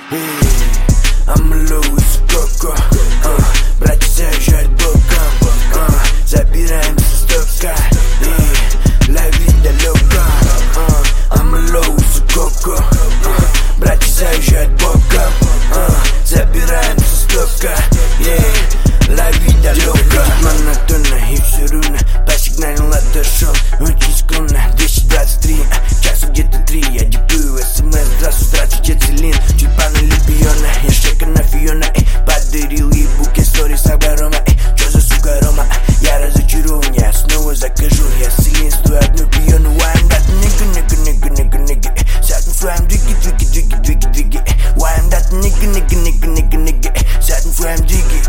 I'm loose, коко. Братья заезжают боком. Забираемся с тока. La vida loca. I'm loose, коко. Братья заезжают боком. Забираемся с тока. La vida loca. Монотонно и все ровно. По сигналу отошел. Очень склонно. 223. Часу где-то 3. Я диктую смс. Здравствуйте, Целин. Тюльпаны Липиона. Я шейка на Фиона. Подарил ей букет сторис оборома. Чё за сука Рома? Я разочарован. Я снова закажу. Я сильнействую одну пиону. I'm that nigga. Сядь на своем диги. I'm that nigga. Сядь на своем диги.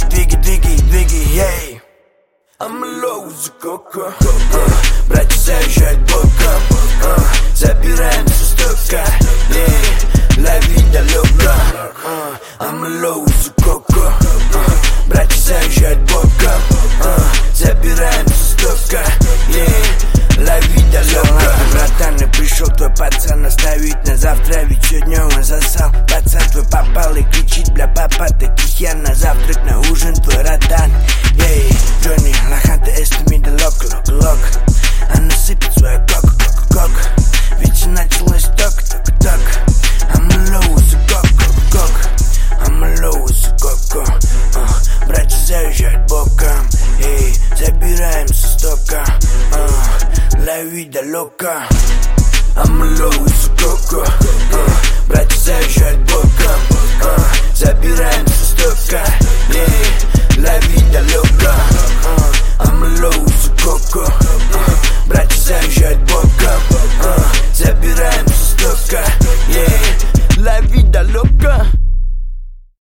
Hey. I'm low за коко. Братья заезжают боком. Забираемся с тока. La vida loca. I'm low за коко. Братья заезжают боком. Забираемся с тока. La vida loca. Братан, и пришел твой пацан оставить на завтра, ведь сегодня он засал. Пацан твой попал и кричит, бля, папа, таких я на завтрак, на ужин твой ратан. Джонни, лоханта, эстами, да лок. Она сыпет свою кок. Ведь началось ток. I'm low за кок. I'm low за коко. Братья заезжают боком. Забираемся с тока. La vida loca. I'm low за коко. Братья заезжают боком. Забираемся с тока. La vida loca.